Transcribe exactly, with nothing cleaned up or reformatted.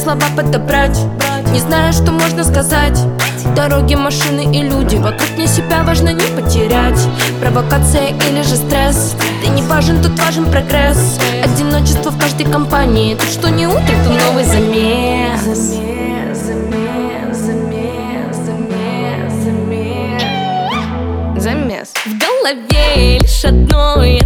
слова подобрать. Не знаю, что можно сказать. Дороги, машины и люди вокруг, мне себя важно не потерять. Провокация или же стресс, ты не важен, тут важен прогресс. Одиночество в каждой компании, тут что не утро, то новый замес. Замес, замес, замес, замес, замес. Замес. В голове лишь одно,